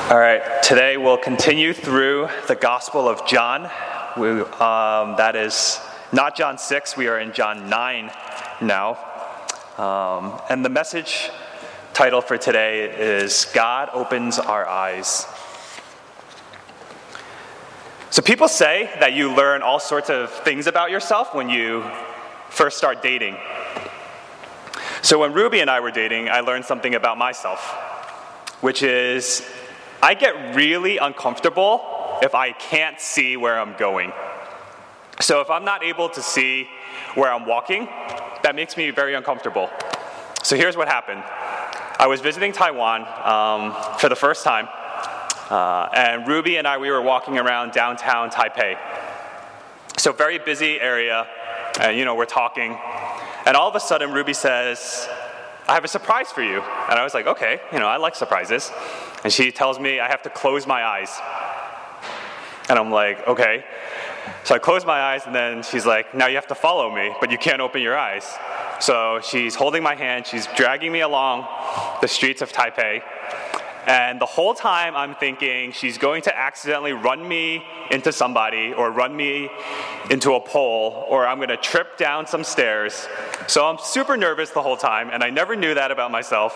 All right, today we'll continue through the Gospel of John. That is not John 6, we are in John 9 now. And the message title for today is God Opens Our Eyes. So people say that you learn all sorts of things about yourself when you first start dating. So when Ruby and I were dating, I learned something about myself, which is I get really uncomfortable if I can't see where I'm going. So if I'm not able to see where I'm walking, that makes me very uncomfortable. So here's what happened. I was visiting Taiwan for the first time, and Ruby and I, we were walking around downtown Taipei. So very busy area, and we're talking, and all of a sudden Ruby says, "I have a surprise for you." And I was like, okay, I like surprises. And she tells me I have to close my eyes. And I'm like, okay. So I close my eyes, and then she's like, now you have to follow me, but you can't open your eyes. So she's holding my hand, she's dragging me along the streets of Taipei. And the whole time I'm thinking she's going to accidentally run me into somebody or run me into a pole, or I'm going to trip down some stairs. So I'm super nervous the whole time, and I never knew that about myself.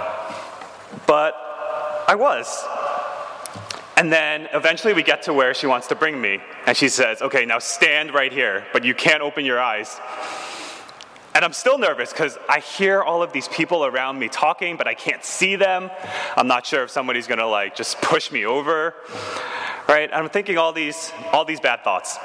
But I was. And then eventually we get to where she wants to bring me, and she says, okay, now stand right here, but you can't open your eyes. And I'm still nervous because I hear all of these people around me talking, but I can't see them. I'm not sure if somebody's going to just push me over, right? I'm thinking all these bad thoughts.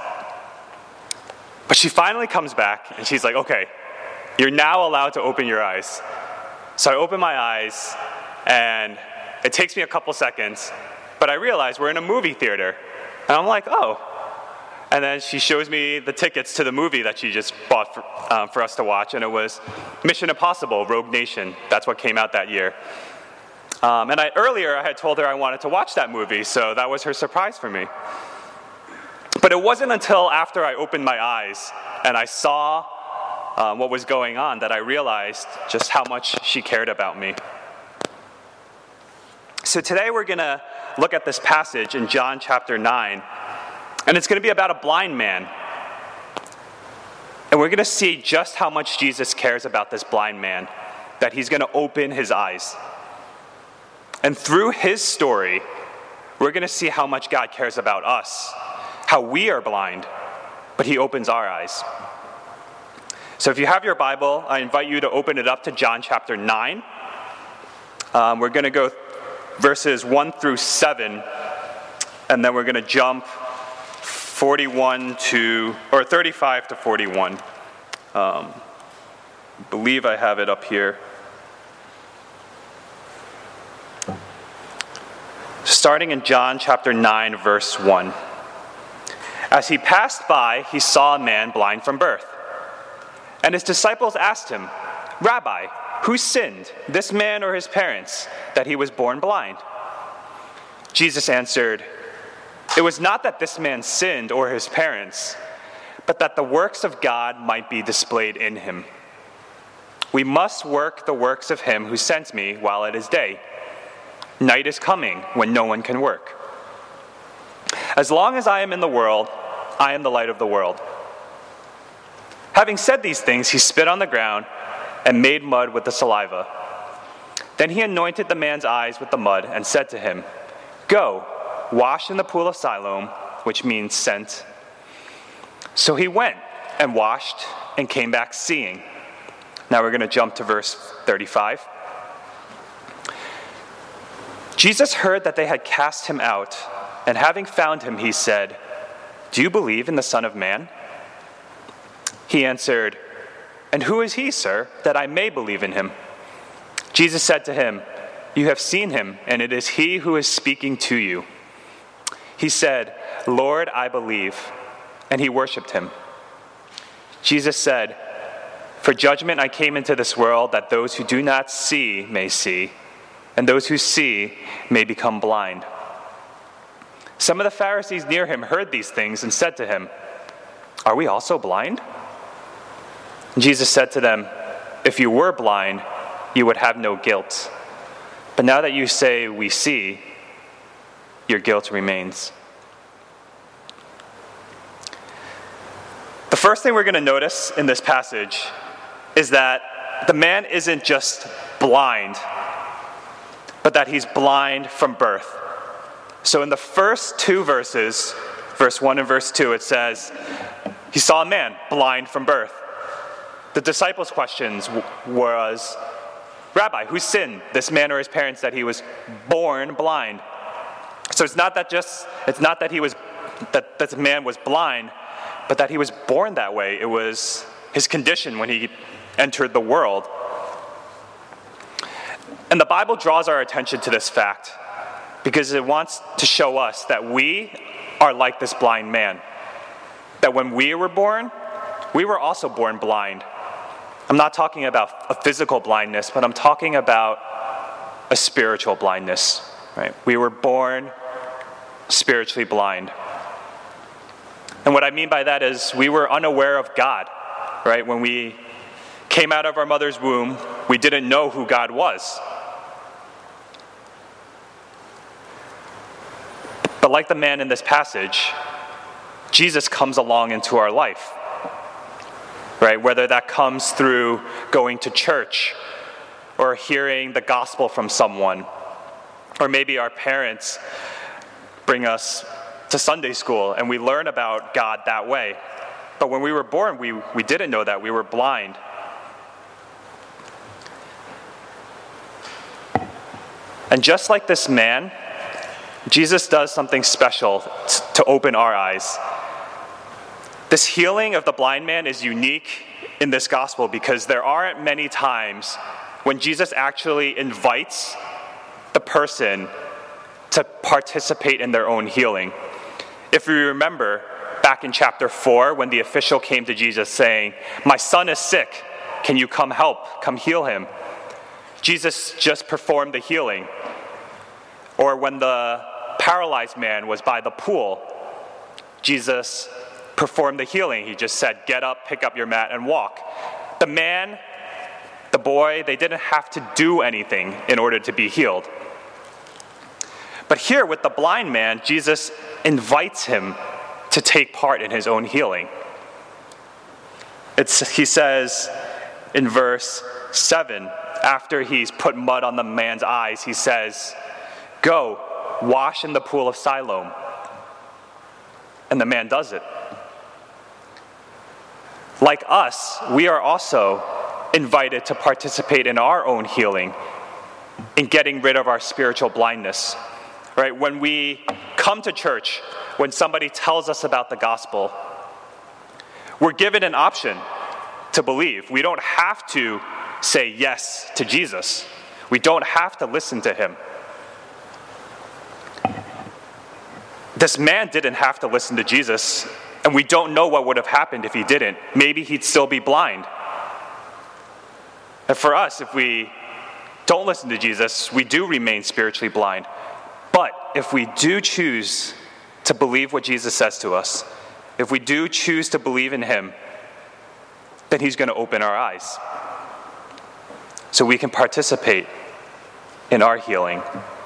But she finally comes back, and she's like, okay, you're now allowed to open your eyes. So I open my eyes, and it takes me a couple seconds, but I realize we're in a movie theater. And I'm like, oh. And then she shows me the tickets to the movie that she just bought for us to watch, and it was Mission Impossible: Rogue Nation. That's what came out that year. And earlier I had told her I wanted to watch that movie, so that was her surprise for me. But it wasn't until after I opened my eyes and I saw what was going on that I realized just how much she cared about me. So today we're going to look at this passage in John chapter 9, and it's going to be about a blind man. And we're going to see just how much Jesus cares about this blind man, that he's going to open his eyes. And through his story, we're going to see how much God cares about us, how we are blind, but he opens our eyes. So if you have your Bible, I invite you to open it up to John chapter 9. We're going to go verses 1 through 7, and then we're going to jump 35 to 41. I believe I have it up here. Starting in John chapter 9, verse 1. As he passed by, he saw a man blind from birth. And his disciples asked him, "Rabbi, who sinned, this man or his parents, that he was born blind?" Jesus answered, "It was not that this man sinned or his parents, but that the works of God might be displayed in him. We must work the works of him who sent me while it is day. Night is coming when no one can work. As long as I am in the world, I am the light of the world." Having said these things, he spit on the ground and made mud with the saliva. Then he anointed the man's eyes with the mud and said to him, "Go, wash in the pool of Siloam," which means sent. So he went and washed and came back seeing. Now we're going to jump to verse 35. Jesus heard that they had cast him out, and having found him, he said, "Do you believe in the Son of Man?" He answered, "And who is he, sir, that I may believe in him?" Jesus said to him, "You have seen him, and it is he who is speaking to you." He said, "Lord, I believe," and he worshipped him. Jesus said, "For judgment I came into this world, that those who do not see may see, and those who see may become blind." Some of the Pharisees near him heard these things and said to him, "Are we also blind?" Jesus said to them, "If you were blind, you would have no guilt. But now that you say we see, your guilt remains. The first thing we're going to notice in this passage is that the man isn't just blind, but that he's blind from birth. So in the first two verses, verse 1 and verse 2, it says, he saw a man blind from birth. The disciples' questions was, Rabbi, who sinned, this man or his parents, that he was born blind? So it's not that this man was blind, but that he was born that way. It was his condition when he entered the world. And the Bible draws our attention to this fact because it wants to show us that we are like this blind man. That when we were born, we were also born blind. I'm not talking about a physical blindness, but I'm talking about a spiritual blindness. Right? We were born spiritually blind. And what I mean by that is we were unaware of God. Right? When we came out of our mother's womb, we didn't know who God was. But like the man in this passage, Jesus comes along into our life, right? Whether that comes through going to church or hearing the gospel from someone, or maybe our parents bring us to Sunday school and we learn about God that way. But when we were born, we didn't know that. We were blind. And just like this man, Jesus does something special to open our eyes. This healing of the blind man is unique in this gospel because there aren't many times when Jesus actually invites the person to participate in their own healing. If we remember back in chapter 4 when the official came to Jesus saying, "My son is sick, can you come help, come heal him?" Jesus just performed the healing. Or when the paralyzed man was by the pool, Jesus performed the healing. He just said, "Get up, pick up your mat, and walk." The man, the boy, they didn't have to do anything in order to be healed. But here with the blind man, Jesus invites him to take part in his own healing. He says in verse 7, after he's put mud on the man's eyes, he says, "Go, wash in the pool of Siloam." And the man does it. Like us, we are also invited to participate in our own healing, in getting rid of our spiritual blindness. Right? When we come to church, when somebody tells us about the gospel, we're given an option to believe. We don't have to say yes to Jesus. We don't have to listen to him. This man didn't have to listen to Jesus, and we don't know what would have happened if he didn't. Maybe he'd still be blind. And for us, if we don't listen to Jesus, we do remain spiritually blind. But if we do choose to believe what Jesus says to us, if we do choose to believe in him, then he's going to open our eyes so we can participate in our healing.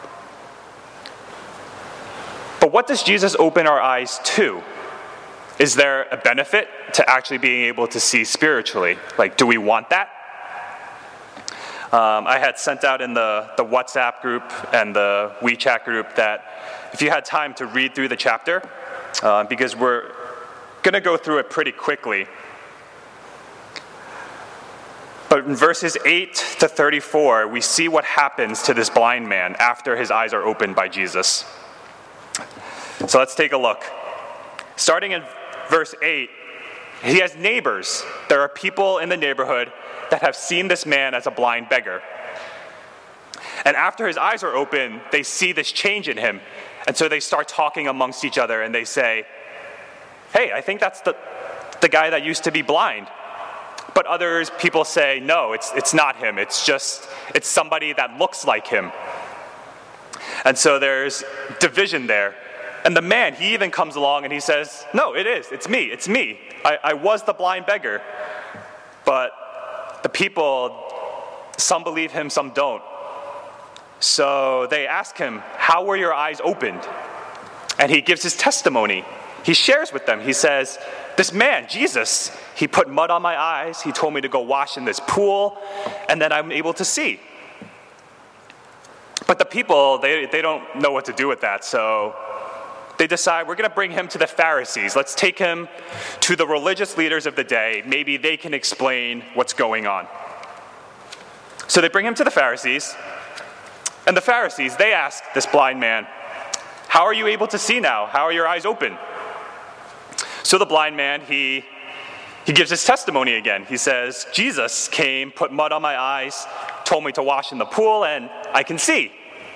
But what does Jesus open our eyes to? Is there a benefit to actually being able to see spiritually? Like, do we want that? I had sent out in the WhatsApp group and the WeChat group that if you had time to read through the chapter, because we're going to go through it pretty quickly. But in verses 8 to 34, we see what happens to this blind man after his eyes are opened by Jesus. So let's take a look. Starting in verse 8, he has neighbors. There are people in the neighborhood that have seen this man as a blind beggar. And after his eyes are open, they see this change in him. And so they start talking amongst each other and they say, "Hey, I think that's the guy that used to be blind." But people say, "No, it's not him. It's somebody that looks like him." And so there's division there. And the man, he even comes along and he says, "No, it's me. I was the blind beggar." But the people, some believe him, some don't. So they ask him, "How were your eyes opened?" And he gives his testimony. He shares with them. He says, this man, Jesus, he put mud on my eyes. He told me to go wash in this pool, and then I'm able to see. But the people, they don't know what to do with that, so they decide, we're going to bring him to the Pharisees. Let's take him to the religious leaders of the day. Maybe they can explain what's going on. So they bring him to the Pharisees, and the Pharisees, they ask this blind man, how are you able to see now? How are your eyes open? So the blind man, he gives his testimony again. He says, Jesus came, put mud on my eyes, told me to wash in the pool, and I can see.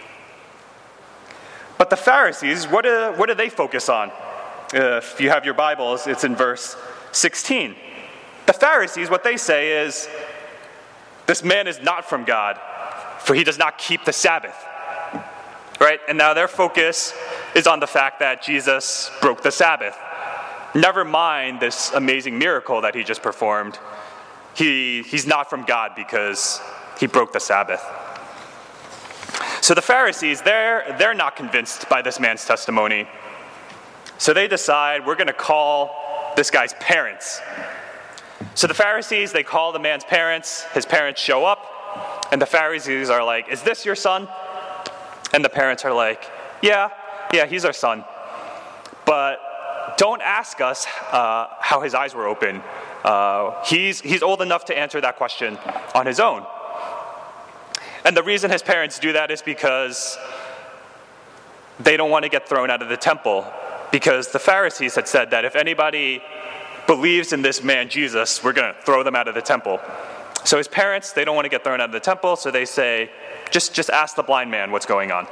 But the Pharisees, what do they focus on? If you have your Bibles, it's in verse 16. The Pharisees, what they say is, this man is not from God, for he does not keep the Sabbath. Right? And now their focus is on the fact that Jesus broke the Sabbath. Never mind this amazing miracle that he just performed. He's not from God because he broke the Sabbath. So the Pharisees, they're not convinced by this man's testimony. So they decide, we're going to call this guy's parents. So the Pharisees, they call the man's parents. His parents show up, and the Pharisees are like, is this your son? And the parents are like, yeah, he's our son. But don't ask us how his eyes were open. He's old enough to answer that question on his own. And the reason his parents do that is because they don't want to get thrown out of the temple. Because the Pharisees had said that if anybody believes in this man Jesus, we're going to throw them out of the temple. So his parents, they don't want to get thrown out of the temple, so they say, just ask the blind man what's going on.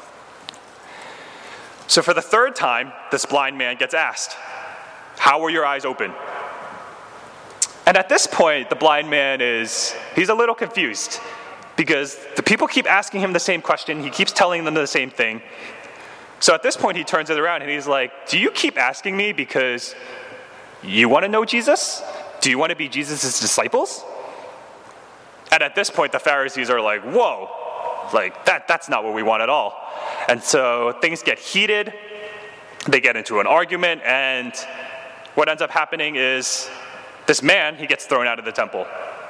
So for the third time, this blind man gets asked, how were your eyes open? And at this point, the blind man he's a little confused because the people keep asking him the same question. He keeps telling them the same thing. So at this point, he turns it around and he's like, do you keep asking me because you want to know Jesus? Do you want to be Jesus' disciples? And at this point, the Pharisees are like, whoa, like that's not what we want at all. And so things get heated. They get into an argument, and what ends up happening is this man, he gets thrown out of the temple.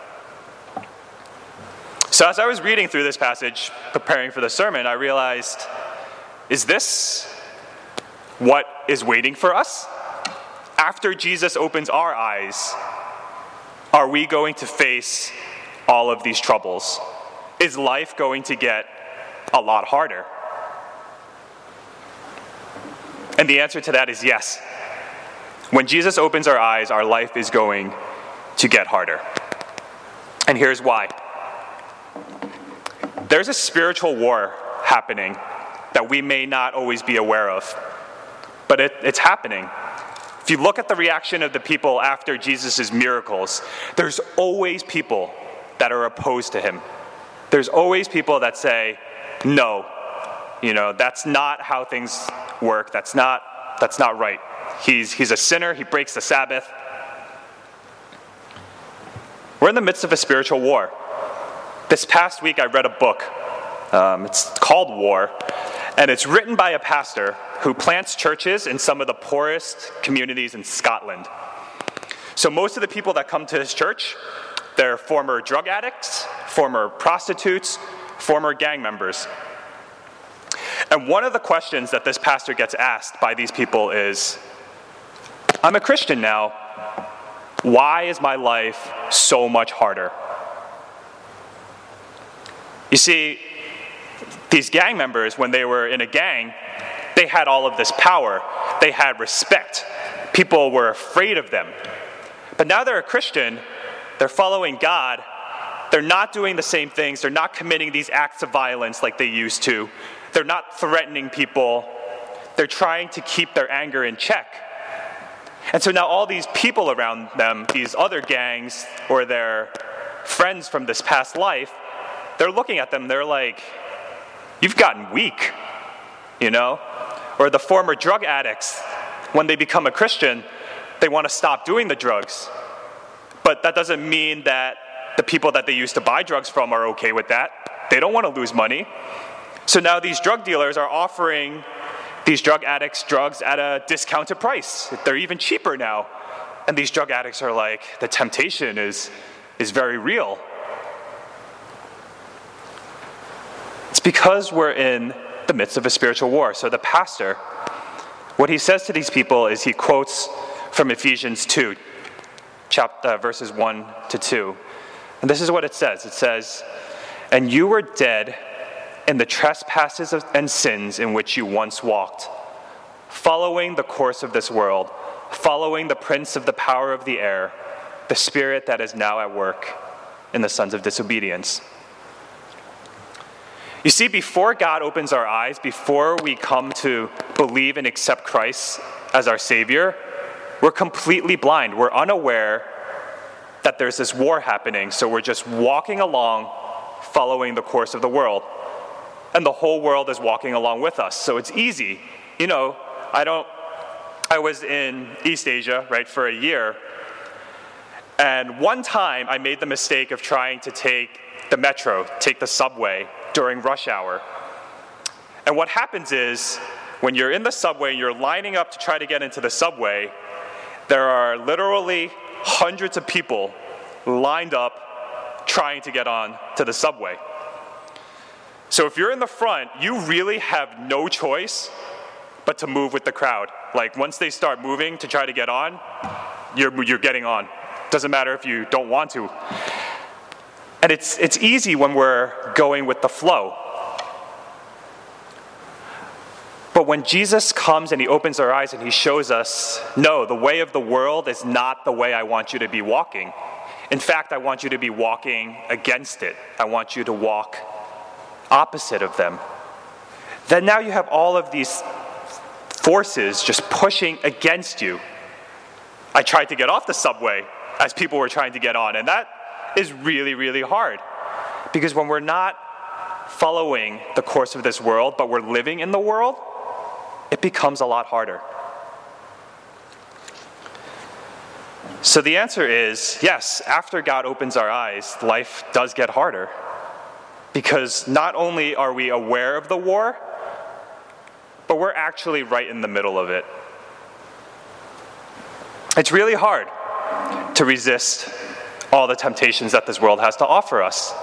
So as I was reading through this passage, preparing for the sermon, I realized, is this what is waiting for us? After Jesus opens our eyes, are we going to face all of these troubles? Is life going to get a lot harder? And the answer to that is yes. When Jesus opens our eyes, our life is going to get harder. And here's why. There's a spiritual war happening that we may not always be aware of, but it's happening. If you look at the reaction of the people after Jesus' miracles, there's always people that are opposed to him. There's always people that say, no, that's not how things work. That's not right. He's a sinner. He breaks the Sabbath. We're in the midst of a spiritual war. This past week, I read a book. It's called War, and it's written by a pastor who plants churches in some of the poorest communities in Scotland. So most of the people that come to his church, they're former drug addicts, former prostitutes, former gang members. And one of the questions that this pastor gets asked by these people is, I'm a Christian now. Why is my life so much harder? You see, these gang members, when they were in a gang, they had all of this power. They had respect. People were afraid of them. But now they're a Christian. They're following God. They're not doing the same things. They're not committing these acts of violence like they used to. They're not threatening people. They're trying to keep their anger in check. And so now all these people around them, these other gangs or their friends from this past life, they're looking at them, they're like, you've gotten weak, Or the former drug addicts, when they become a Christian, they want to stop doing the drugs. But that doesn't mean that the people that they used to buy drugs from are okay with that. They don't want to lose money. So now these drug dealers are offering these drug addicts drugs at a discounted price. They're even cheaper now. And these drug addicts are like, the temptation is very real. It's because we're in the midst of a spiritual war. So the pastor, what he says to these people is he quotes from Ephesians 2, verses 1 to 2. And this is what it says. It says, "And you were dead in the trespasses and sins in which you once walked, following the course of this world, following the prince of the power of the air, the spirit that is now at work in the sons of disobedience." You see, before God opens our eyes, before we come to believe and accept Christ as our Savior, we're completely blind. We're unaware that there's this war happening, so we're just walking along, following the course of the world. And the whole world is walking along with us, so it's easy. You know, I was in East Asia, right, for a year, and one time I made the mistake of trying to take the metro, take the subway during rush hour. And what happens is, when you're in the subway and you're lining up to try to get into the subway, there are literally hundreds of people lined up trying to get on to the subway. So if you're in the front, you really have no choice but to move with the crowd. Like, once they start moving to try to get on, you're getting on. Doesn't matter if you don't want to. And it's easy when we're going with the flow. But when Jesus comes and he opens our eyes and he shows us, no, the way of the world is not the way I want you to be walking. In fact, I want you to be walking against it. I want you to walk opposite of them. Then now you have all of these forces just pushing against you. I tried to get off the subway as people were trying to get on, and that is really, really hard. Because when we're not following the course of this world, but we're living in the world, it becomes a lot harder. So the answer is, yes, after God opens our eyes, life does get harder. Because not only are we aware of the war, but we're actually right in the middle of it. It's really hard to resist all the temptations that this world has to offer us.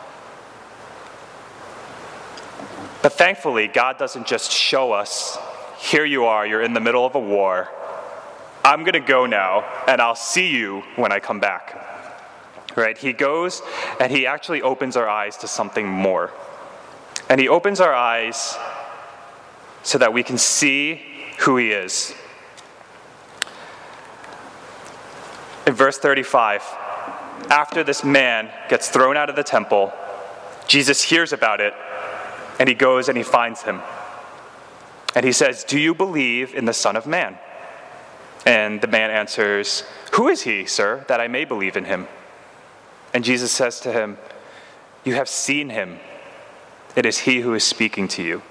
But thankfully, God doesn't just show us, here you are, you're in the middle of a war. I'm going to go now, and I'll see you when I come back. Right? He goes, and he actually opens our eyes to something more. And he opens our eyes so that we can see who he is. In verse 35, after this man gets thrown out of the temple, Jesus hears about it, and he goes and he finds him. And he says, "Do you believe in the Son of Man?" And the man answers, "Who is he, sir, that I may believe in him?" And Jesus says to him, "You have seen him. It is he who is speaking to you."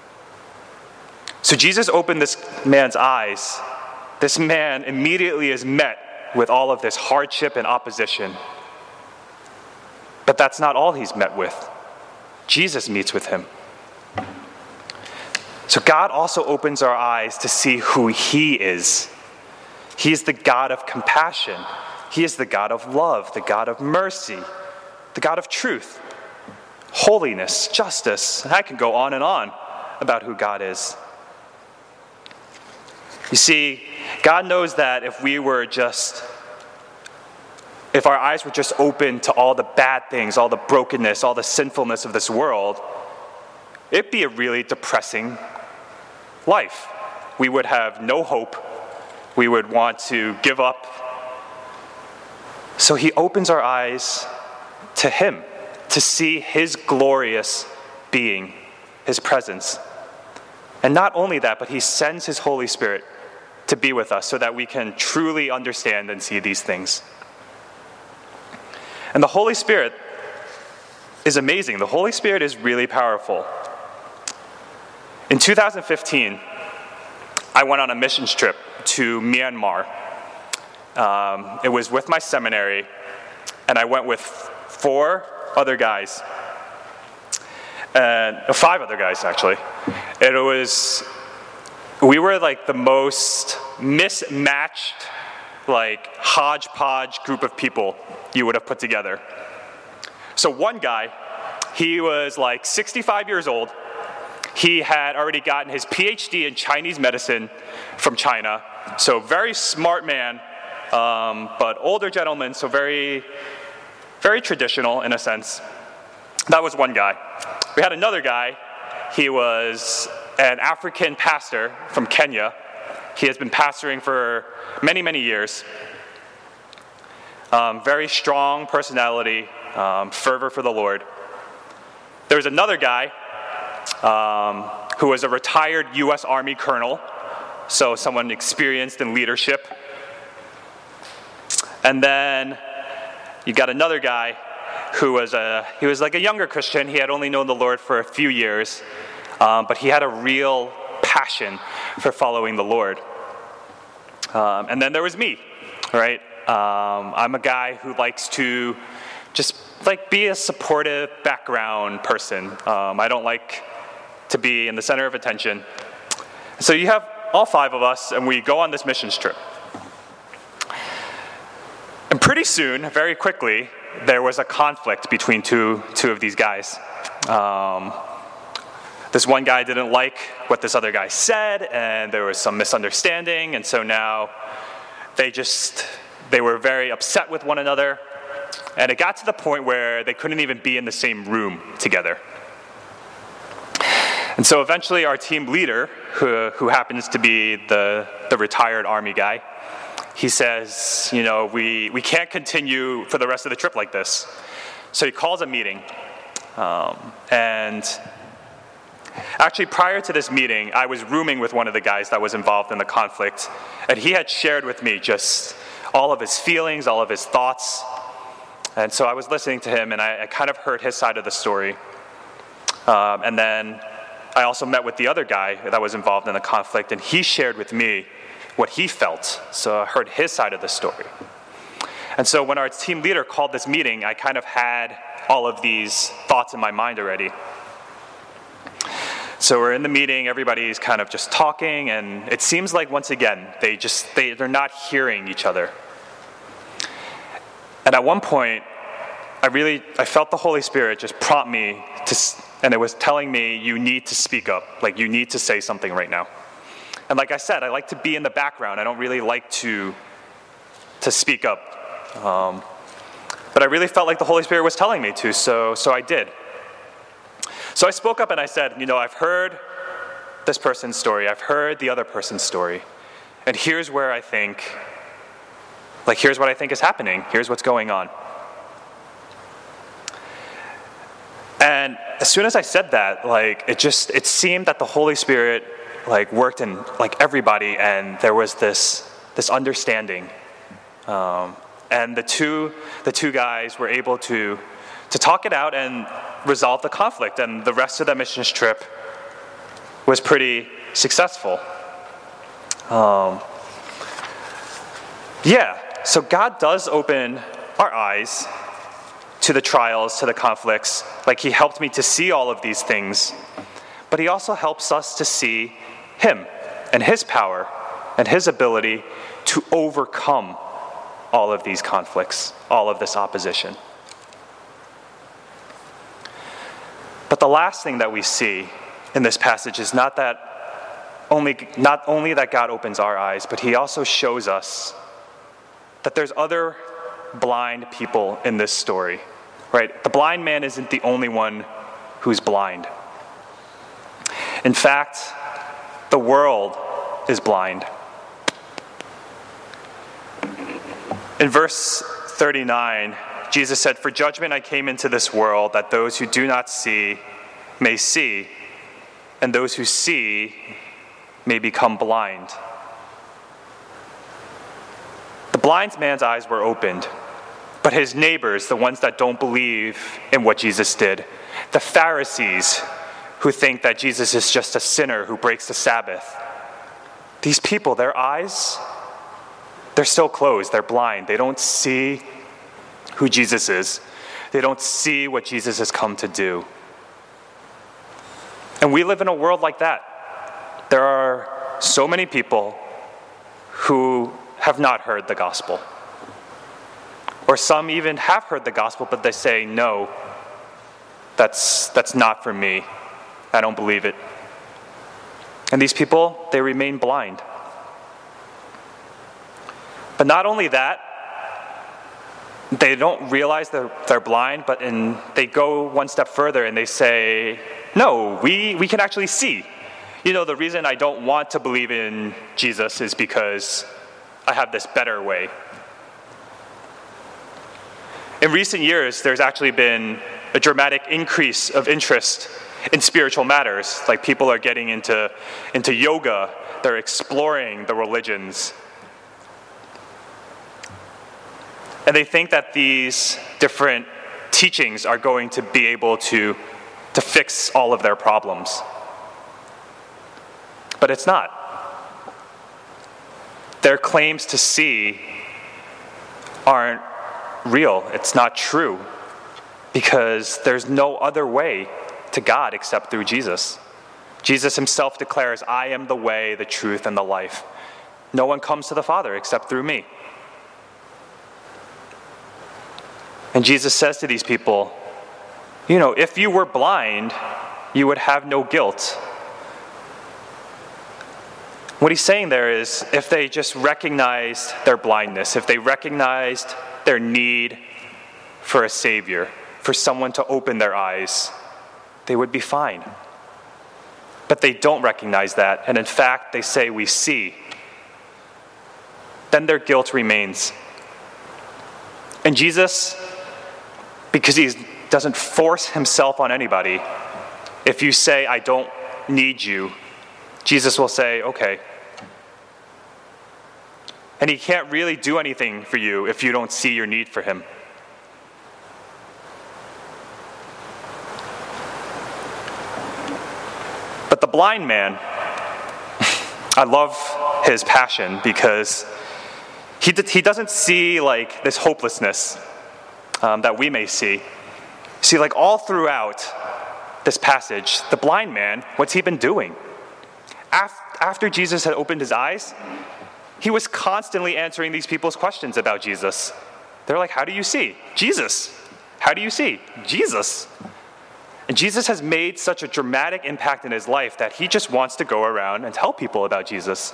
So Jesus opened this man's eyes. This man immediately is met with all of this hardship and opposition. But that's not all he's met with. Jesus meets with him. So God also opens our eyes to see who he is. He is the God of compassion. He is the God of love, the God of mercy, the God of truth, holiness, justice. And I can go on and on about who God is. You see, God knows that if our eyes were just open to all the bad things, all the brokenness, all the sinfulness of this world, it'd be a really depressing life. We would have no hope. We would want to give up. So he opens our eyes to him, to see his glorious being, his presence. And not only that, but he sends his Holy Spirit to be with us so that we can truly understand and see these things. And the Holy Spirit is amazing. The Holy Spirit is really powerful. In 2015, I went on a missions trip to Myanmar. It was with my seminary, and I went with 5 other guys, actually. And we were like the most mismatched, like hodgepodge group of people you would have put together. So one guy, he was like 65 years old. He had already gotten his PhD in Chinese medicine from China. So very smart man, but older gentleman, so very, very traditional in a sense. That was one guy. We had another guy. He was an African pastor from Kenya. He has been pastoring for many, many years. Very strong personality, fervor for the Lord. There was another guy who was a retired U.S. Army colonel, so someone experienced in leadership. And then you got another guy who was like a younger Christian. He had only known the Lord for a few years, but he had a real passion for following the Lord. And then there was me, right? I'm a guy who likes to just like be a supportive background person. I don't like to be in the center of attention. So you have all five of us, and we go on this missions trip. And pretty soon, very quickly, there was a conflict between two of these guys. This one guy didn't like what this other guy said, and there was some misunderstanding, and so now they were very upset with one another, and it got to the point where they couldn't even be in the same room together. And so eventually our team leader, who happens to be the retired Army guy, he says, we can't continue for the rest of the trip like this. So he calls a meeting. And actually, prior to this meeting, I was rooming with one of the guys that was involved in the conflict. And he had shared with me just all of his feelings, all of his thoughts. And so I was listening to him, and I kind of heard his side of the story. And then I also met with the other guy that was involved in the conflict, and he shared with me what he felt. So I heard his side of the story. And so when our team leader called this meeting, I kind of had all of these thoughts in my mind already. So we're in the meeting, everybody's kind of just talking, and it seems like once again, they're not hearing each other. And at one point, I felt the Holy Spirit just prompt me and it was telling me, you need to speak up. Like, you need to say something right now. And like I said, I like to be in the background. I don't really like to speak up. But I really felt like the Holy Spirit was telling me to, so I did. So I spoke up and I said, I've heard this person's story. I've heard the other person's story. And here's what I think is happening. Here's what's going on. And as soon as I said that, it seemed that the Holy Spirit worked in everybody, and there was this understanding. And the two guys were able to talk it out and resolve the conflict, and the rest of the missions trip was pretty successful. So God does open our eyes to the trials, to the conflicts. He helped me to see all of these things, but he also helps us to see him and his power and his ability to overcome all of these conflicts, all of this opposition. But the last thing that we see in this passage is not only that God opens our eyes, but he also shows us that there's other blind people in this story, right? The blind man isn't the only one who's blind. In fact, the world is blind. In verse 39, Jesus said, "For judgment I came into this world, that those who do not see may see, and those who see may become blind." The blind man's eyes were opened, but his neighbors, the ones that don't believe in what Jesus did, the Pharisees who think that Jesus is just a sinner who breaks the Sabbath, these people, their eyes, they're still closed, they're blind. They don't see who Jesus is. They don't see what Jesus has come to do. And we live in a world like that. There are so many people who have not heard the gospel. Or some even have heard the gospel, but they say, no, that's not for me. I don't believe it. And these people, they remain blind. But not only that, they don't realize that they're blind, but they go one step further and they say, no, we can actually see. You know, the reason I don't want to believe in Jesus is because I have this better way. In recent years, there's actually been a dramatic increase of interest in spiritual matters. Like people are getting into yoga, they're exploring the religions. And they think that these different teachings are going to be able to fix all of their problems. But it's not. Their claims to see aren't real. It's not true. Because there's no other way to God except through Jesus. Jesus himself declares, I am the way, the truth, and the life. No one comes to the Father except through me. And Jesus says to these people, you know, if you were blind, you would have no guilt. What he's saying there is, if they just recognized their blindness, if they recognized their need for a Savior, for someone to open their eyes, they would be fine. But they don't recognize that, and in fact, they say, we see. Then their guilt remains. And Jesus, because he doesn't force himself on anybody, if you say, I don't need you, Jesus will say, okay. And he can't really do anything for you if you don't see your need for him. But the blind man, I love his passion because he doesn't see like this hopelessness that we may see. See, like all throughout this passage, the blind man, what's he been doing? After Jesus had opened his eyes, he was constantly answering these people's questions about Jesus. They're like, how do you see? Jesus. How do you see? Jesus. And Jesus has made such a dramatic impact in his life that he just wants to go around and tell people about Jesus.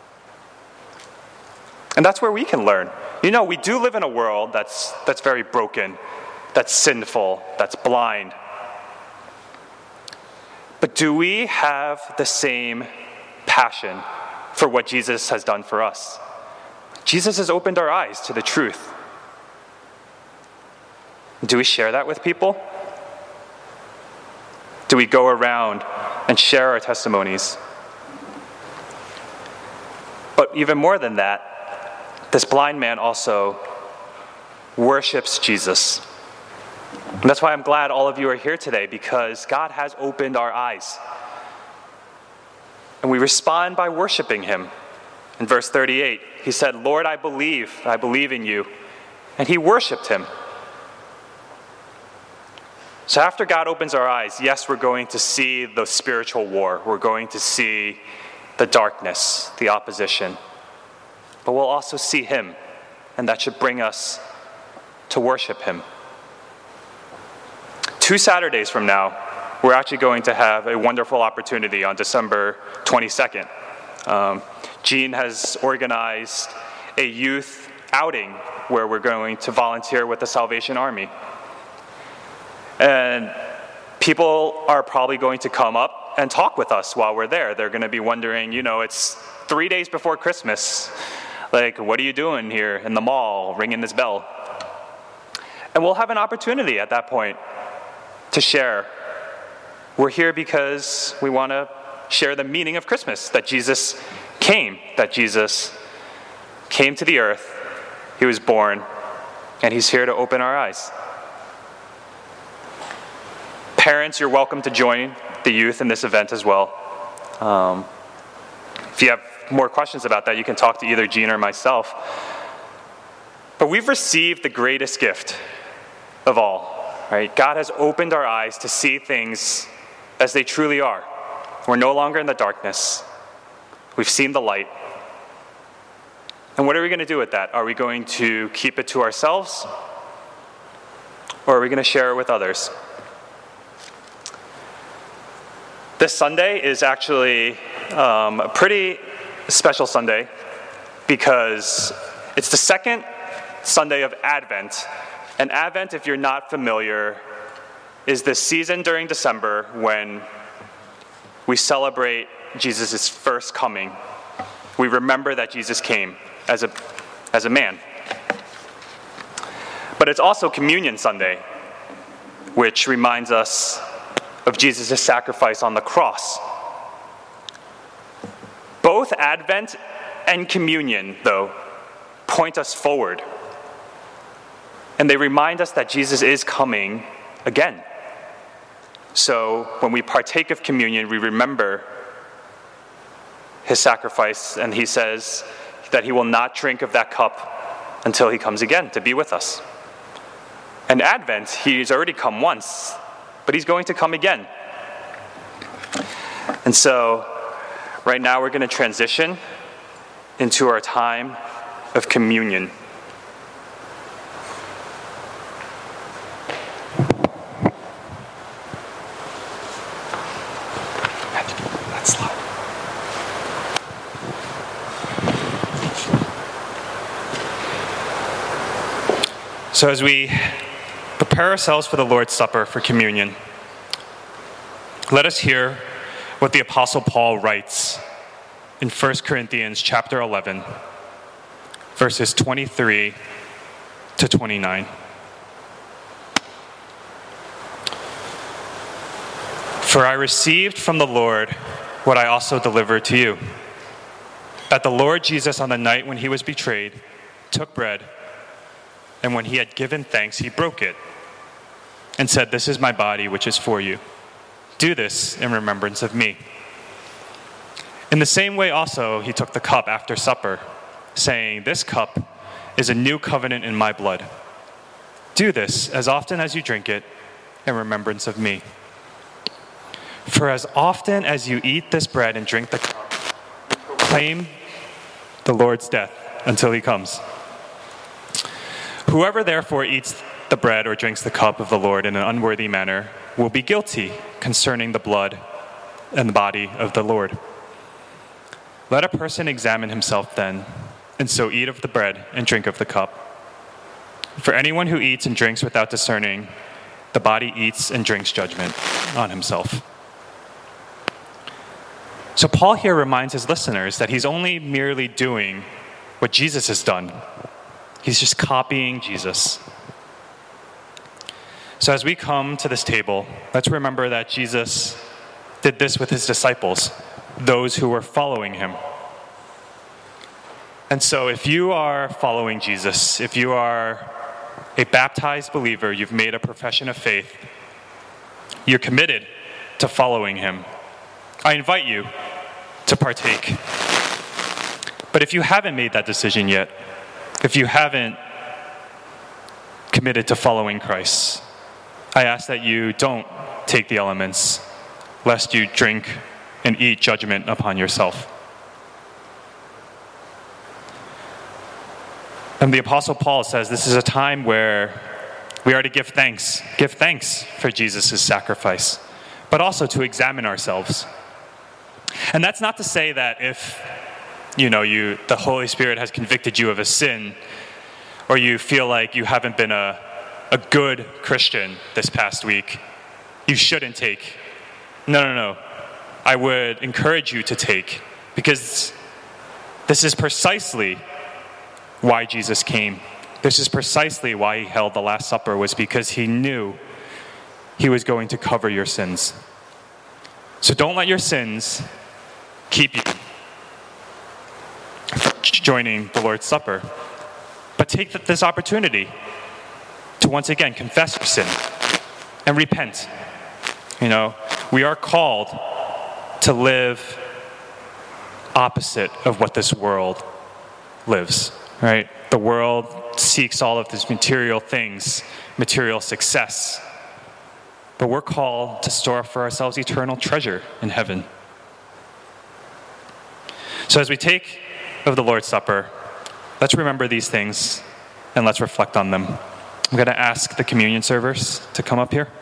And that's where we can learn. You know, we do live in a world that's very broken, that's sinful, that's blind. But do we have the same passion for what Jesus has done for us? Jesus has opened our eyes to the truth. Do we share that with people? Do we go around and share our testimonies? But even more than that, this blind man also worships Jesus. And that's why I'm glad all of you are here today, because God has opened our eyes. And we respond by worshiping him. In verse 38, he said, Lord, I believe in you. And he worshiped him. So after God opens our eyes, yes, we're going to see the spiritual war. We're going to see the darkness, the opposition. But we'll also see him, and that should bring us to worship him. 2 Saturdays from now, we're actually going to have a wonderful opportunity on December 22nd. Jean has organized a youth outing where we're going to volunteer with the Salvation Army. And people are probably going to come up and talk with us while we're there. They're going to be wondering, you know, it's 3 days before Christmas. Like, what are you doing here in the mall, ringing this bell? And we'll have an opportunity at that point to share. We're here because we want to share the meaning of Christmas, that Jesus came to the earth, he was born, and he's here to open our eyes. Parents, you're welcome to join the youth in this event as well. If you have more questions about that, you can talk to either Jean or myself. But we've received the greatest gift of all, right? God has opened our eyes to see things as they truly are. We're no longer in the darkness. We've seen the light. And what are we going to do with that? Are we going to keep it to ourselves? Or are we going to share it with others? This Sunday is actually a pretty special Sunday because it's the second Sunday of Advent. And Advent, if you're not familiar, is the season during December when we celebrate Jesus' first coming. We remember that Jesus came as a man. But it's also Communion Sunday, which reminds us of Jesus' sacrifice on the cross. Both Advent and Communion, though, point us forward. And they remind us that Jesus is coming again. So when we partake of communion, we remember his sacrifice, and he says that he will not drink of that cup until he comes again to be with us. And Advent, he's already come once, but he's going to come again. And so, right now we're going to transition into our time of communion. So as we prepare ourselves for the Lord's Supper, for communion, let us hear what the Apostle Paul writes in 1 Corinthians chapter 11, verses 23 to 29. For I received from the Lord what I also delivered to you, that the Lord Jesus, on the night when he was betrayed, took bread, and when he had given thanks, he broke it and said, "This is my body, which is for you. Do this in remembrance of me." In the same way also, he took the cup after supper, saying, "This cup is a new covenant in my blood. Do this as often as you drink it in remembrance of me. For as often as you eat this bread and drink the cup, you proclaim the Lord's death until he comes. Whoever therefore eats the bread or drinks the cup of the Lord in an unworthy manner will be guilty concerning the blood and the body of the Lord. Let a person examine himself then, and so eat of the bread and drink of the cup. For anyone who eats and drinks without discerning, the body eats and drinks judgment on himself." So Paul here reminds his listeners that he's only merely doing what Jesus has done. He's just copying Jesus. So as we come to this table, let's remember that Jesus did this with his disciples, those who were following him. And so if you are following Jesus, if you are a baptized believer, you've made a profession of faith, you're committed to following him, I invite you to partake. But if you haven't made that decision yet, if you haven't committed to following Christ, I ask that you don't take the elements, lest you drink and eat judgment upon yourself. And the Apostle Paul says this is a time where we are to give thanks for Jesus' sacrifice, but also to examine ourselves. And that's not to say that if the Holy Spirit has convicted you of a sin, or you feel like you haven't been a good Christian this past week, you shouldn't take. No. I would encourage you to take, because this is precisely why Jesus came. This is precisely why he held the Last Supper, was because he knew he was going to cover your sins. So don't let your sins keep you from joining the Lord's Supper. But take this opportunity to once again confess your sin and repent. We are called to live opposite of what this world lives, right? The world seeks all of these material things, material success. But we're called to store up for ourselves eternal treasure in heaven. So as we take of the Lord's Supper, let's remember these things and let's reflect on them. I'm going to ask the communion servers to come up here.